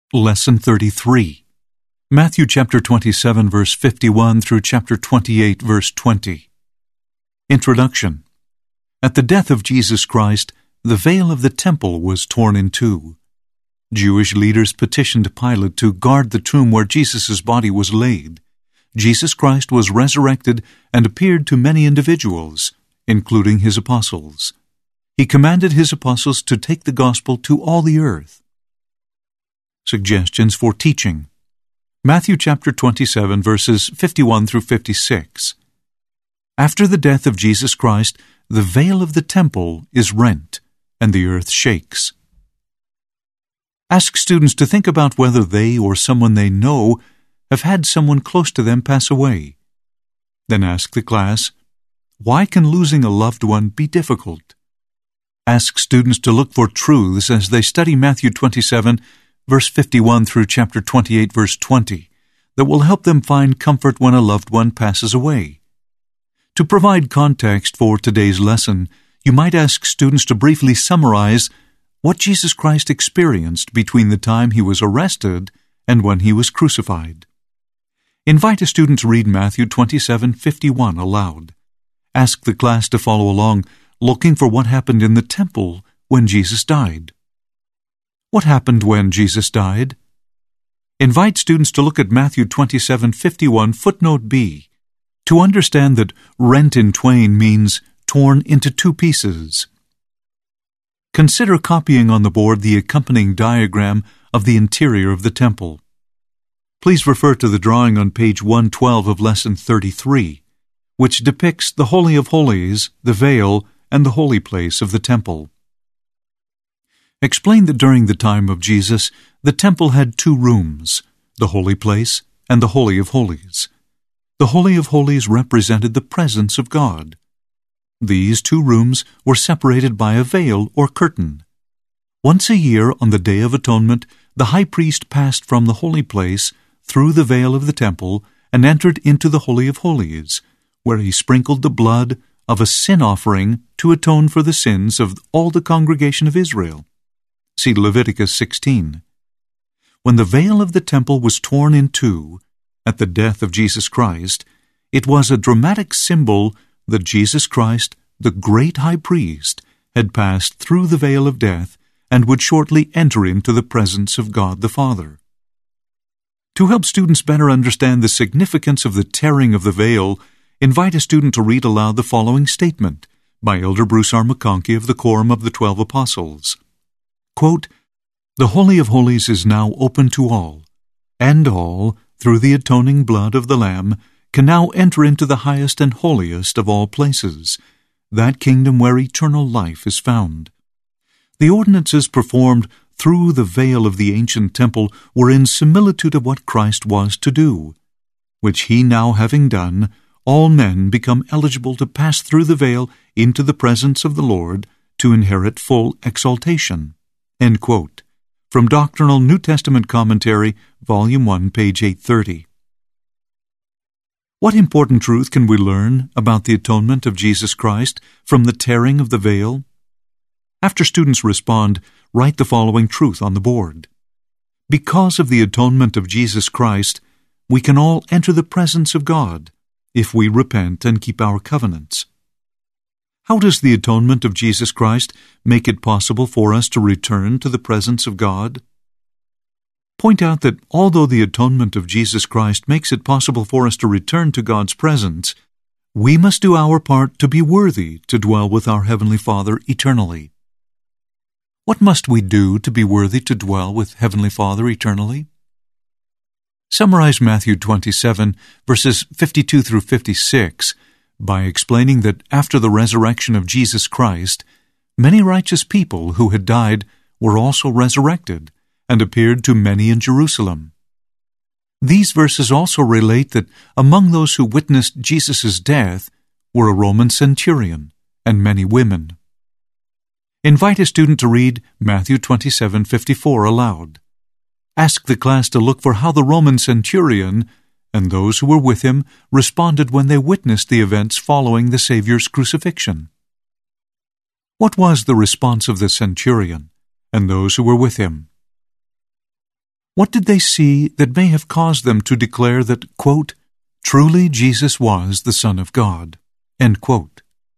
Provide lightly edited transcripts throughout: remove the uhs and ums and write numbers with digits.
Lesson 33. Matthew chapter 27, verse 51 through chapter 28, verse 20. Introduction. At the death of Jesus Christ, the veil of the temple was torn in two. Jewish leaders petitioned Pilate to guard the tomb where Jesus' body was laid. Jesus Christ was resurrected and appeared to many individuals, including his apostles. He commanded his apostles to take the gospel to all the earth. Suggestions for teaching. Matthew chapter 27, verses 51 through 56. After the death of Jesus Christ, the veil of the temple is rent, and the earth shakes. Ask students to think about whether they or someone they know have had someone close to them pass away. Then ask the class, why can losing a loved one be difficult? Ask students to look for truths as they study Matthew 27, verse 51 through chapter 28, verse 20, that will help them find comfort when a loved one passes away. To provide context for today's lesson, you might ask students to briefly summarize what Jesus Christ experienced between the time he was arrested and when he was crucified. Invite a student to read Matthew 27:51 aloud. Ask the class to follow along, looking for what happened in the temple when Jesus died. What happened when Jesus died? Invite students to look at Matthew 27:51 footnote B to understand that rent in twain means torn into two pieces. Consider copying on the board the accompanying diagram of the interior of the temple. Please refer to the drawing on page 112 of Lesson 33, which depicts the Holy of Holies, the veil, and the holy place of the temple. Explain that during the time of Jesus, the temple had two rooms, the holy place and the Holy of Holies. The Holy of Holies represented the presence of God. These two rooms were separated by a veil or curtain. Once a year on the Day of Atonement, the high priest passed from the holy place through the veil of the temple and entered into the Holy of Holies, where he sprinkled the blood of a sin offering to atone for the sins of all the congregation of Israel. See Leviticus 16. When the veil of the temple was torn in two at the death of Jesus Christ, it was a dramatic symbol that Jesus Christ, the great high priest, had passed through the veil of death and would shortly enter into the presence of God the Father. To help students better understand the significance of the tearing of the veil, invite a student to read aloud the following statement by Elder Bruce R. McConkie of the Quorum of the 12 Apostles. Quote, "The Holy of Holies is now open to all, and all, through the atoning blood of the Lamb, can now enter into the highest and holiest of all places, that kingdom where eternal life is found. The ordinances performed through the veil of the ancient temple were in similitude of what Christ was to do, which he now having done, all men become eligible to pass through the veil into the presence of the Lord to inherit full exaltation." End quote. From Doctrinal New Testament Commentary, Volume 1, page 830. What important truth can we learn about the atonement of Jesus Christ from the tearing of the veil? After students respond, write the following truth on the board. Because of the atonement of Jesus Christ, we can all enter the presence of God if we repent and keep our covenants. How does the atonement of Jesus Christ make it possible for us to return to the presence of God? Point out that although the atonement of Jesus Christ makes it possible for us to return to God's presence, we must do our part to be worthy to dwell with our Heavenly Father eternally. What must we do to be worthy to dwell with Heavenly Father eternally? Summarize Matthew 27, verses 52 through 56, by explaining that after the resurrection of Jesus Christ, many righteous people who had died were also resurrected and appeared to many in Jerusalem. These verses also relate that among those who witnessed Jesus' death were a Roman centurion and many women. Invite a student to read Matthew 27:54 aloud. Ask the class to look for how the Roman centurion and those who were with him responded when they witnessed the events following the Savior's crucifixion. What was the response of the centurion and those who were with him? What did they see that may have caused them to declare that, quote, truly Jesus was the Son of God, end quote?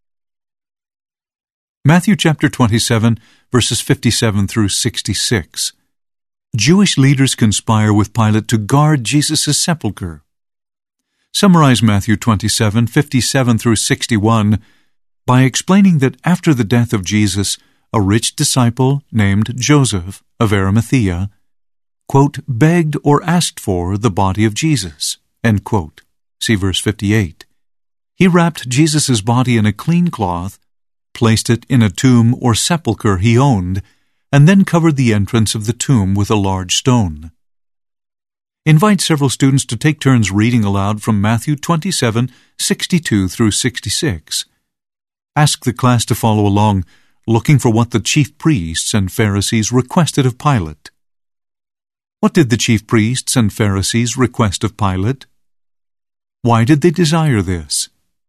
Matthew chapter 27, verses 57 through 66. Jewish leaders conspire with Pilate to guard Jesus' sepulchre. Summarize Matthew 27, 57 through 61 by explaining that after the death of Jesus, a rich disciple named Joseph of Arimathea, quote, begged or asked for the body of Jesus, end quote. See verse 58. He wrapped Jesus' body in a clean cloth, placed it in a tomb or sepulchre he owned, and then covered the entrance of the tomb with a large stone. Invite several students to take turns reading aloud from Matthew 27, 62 through 66. Ask the class to follow along, looking for what the chief priests and Pharisees requested of Pilate. What did the chief priests and Pharisees request of Pilate? Why did they desire this?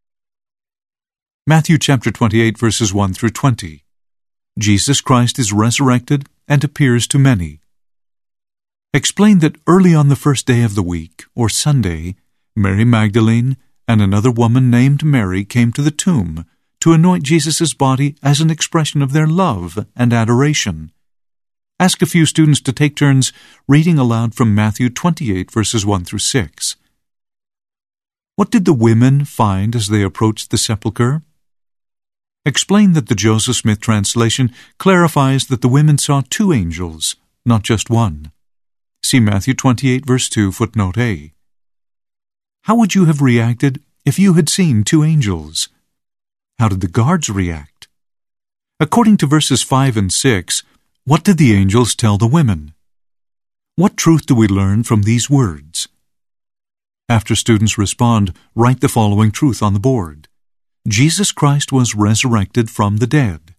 Matthew chapter 28, verses 1 through 20. Jesus Christ is resurrected and appears to many. Explain that early on the first day of the week, or Sunday, Mary Magdalene and another woman named Mary came to the tomb to anoint Jesus' body as an expression of their love and adoration. Ask a few students to take turns reading aloud from Matthew 28, verses 1 through 6. What did the women find as they approached the sepulchre? Explain that the Joseph Smith translation clarifies that the women saw two angels, not just one. See Matthew 28, verse 2, footnote A. How would you have reacted if you had seen two angels? How did the guards react? According to verses 5 and 6, what did the angels tell the women? What truth do we learn from these words? After students respond, write the following truth on the board. Jesus Christ was resurrected from the dead.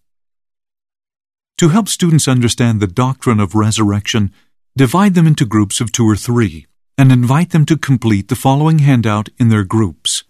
To help students understand the doctrine of resurrection, divide them into groups of 2 or 3 and invite them to complete the following handout in their groups.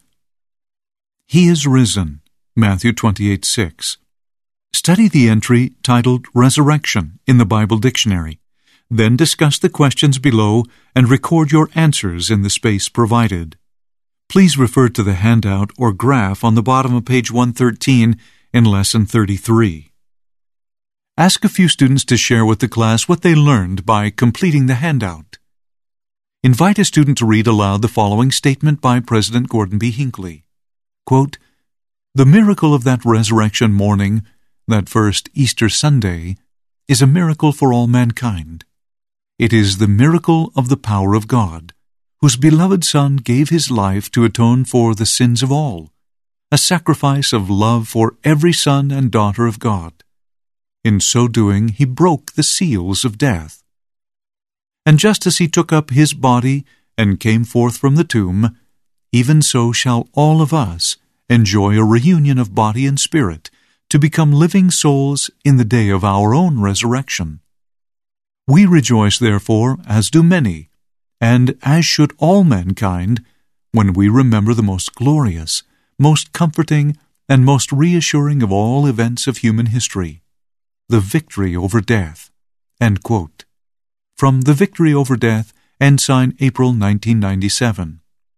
He is risen, Matthew 28, 6. Study the entry titled Resurrection in the Bible Dictionary. Then discuss the questions below and record your answers in the space provided. Please refer to the handout or graph on the bottom of page 113 in Lesson 33. Ask a few students to share with the class what they learned by completing the handout. Invite a student to read aloud the following statement by President Gordon B. Hinckley. Quote, the miracle of that resurrection morning, that first Easter Sunday, is a miracle for all mankind. It is the miracle of the power of God, whose beloved Son gave his life to atone for the sins of all, a sacrifice of love for every son and daughter of God. In so doing, he broke the seals of death. And just as he took up his body and came forth from the tomb, even so shall all of us enjoy a reunion of body and spirit to become living souls in the day of our own resurrection. We rejoice, therefore, as do many, and as should all mankind, when we remember the most glorious, most comforting, and most reassuring of all events of human history, the victory over death. End quote. From The Victory Over Death, Ensign, April 1997.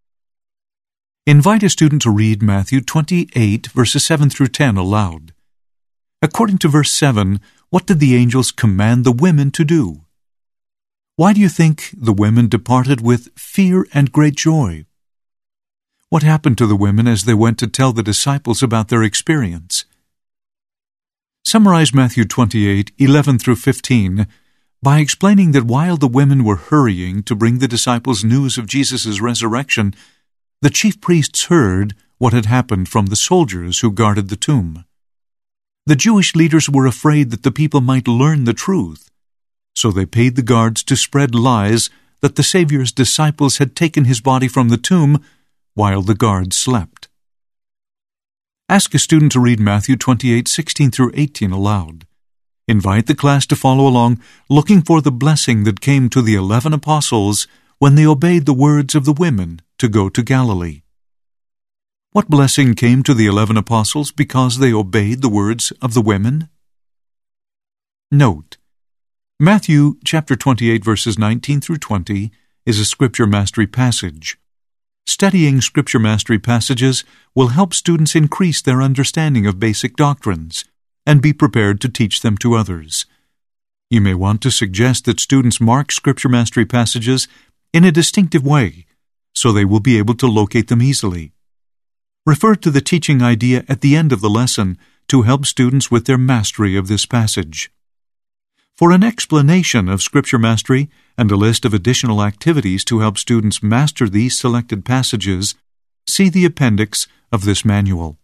Invite a student to read Matthew 28, verses 7 through 10 aloud. According to verse 7, what did the angels command the women to do? Why do you think the women departed with fear and great joy? What happened to the women as they went to tell the disciples about their experience? Summarize Matthew 28, 11 through 15 by explaining that while the women were hurrying to bring the disciples news of Jesus' resurrection, the chief priests heard what had happened from the soldiers who guarded the tomb. The Jewish leaders were afraid that the people might learn the truth, so they paid the guards to spread lies that the Savior's disciples had taken his body from the tomb while the guards slept. Ask a student to read Matthew 28, 16 through 18 aloud. Invite the class to follow along, looking for the blessing that came to the 11 apostles when they obeyed the words of the women to go to Galilee. What blessing came to the 11 apostles because they obeyed the words of the women? Note, Matthew chapter 28 verses 19 through 20 is a Scripture Mastery passage. Studying Scripture Mastery passages will help students increase their understanding of basic doctrines and be prepared to teach them to others. You may want to suggest that students mark Scripture Mastery passages in a distinctive way so they will be able to locate them easily. Refer to the teaching idea at the end of the lesson to help students with their mastery of this passage. For an explanation of Scripture Mastery and a list of additional activities to help students master these selected passages, see the appendix of this manual.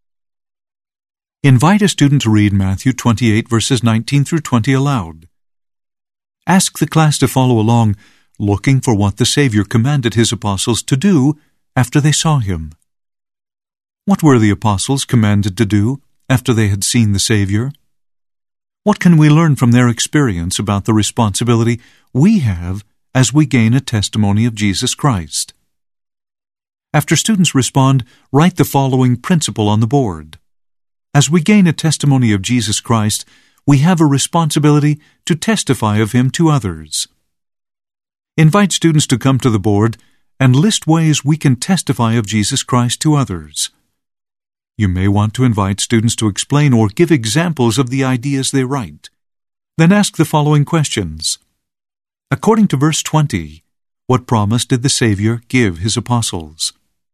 Invite a student to read Matthew 28 verses 19 through 20 aloud. Ask the class to follow along, looking for what the Savior commanded His apostles to do after they saw Him. What were the apostles commanded to do after they had seen the Savior? What can we learn from their experience about the responsibility we have as we gain a testimony of Jesus Christ? After students respond, write the following principle on the board. As we gain a testimony of Jesus Christ, we have a responsibility to testify of Him to others. Invite students to come to the board and list ways we can testify of Jesus Christ to others. You may want to invite students to explain or give examples of the ideas they write. Then ask the following questions. According to verse 20, what promise did the Savior give His apostles?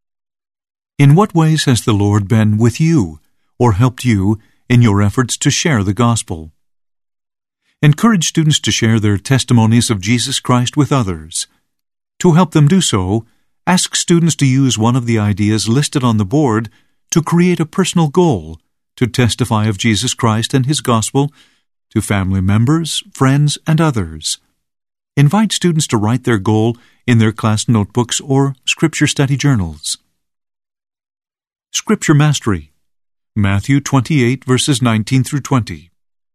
In what ways has the Lord been with you or helped you in your efforts to share the gospel? Encourage students to share their testimonies of Jesus Christ with others. To help them do so, ask students to use one of the ideas listed on the board to create a personal goal to testify of Jesus Christ and His gospel to family members, friends, and others. Invite students to write their goal in their class notebooks or Scripture study journals. Scripture Mastery, Matthew 28 verses 19 through 20.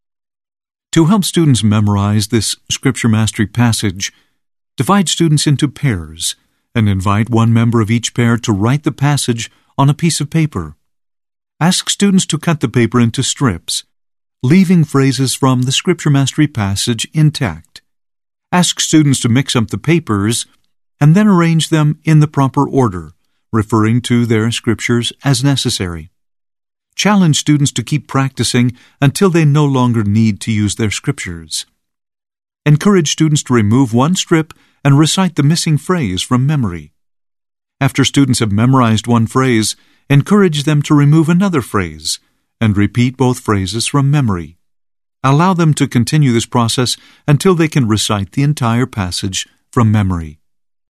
To help students memorize this Scripture Mastery passage, divide students into pairs and invite one member of each pair to write the passage on a piece of paper. Ask students to cut the paper into strips, leaving phrases from the Scripture Mastery passage intact. Ask students to mix up the papers and then arrange them in the proper order, referring to their scriptures as necessary. Challenge students to keep practicing until they no longer need to use their scriptures. Encourage students to remove one strip and recite the missing phrase from memory. After students have memorized one phrase, encourage them to remove another phrase and repeat both phrases from memory. Allow them to continue this process until they can recite the entire passage from memory.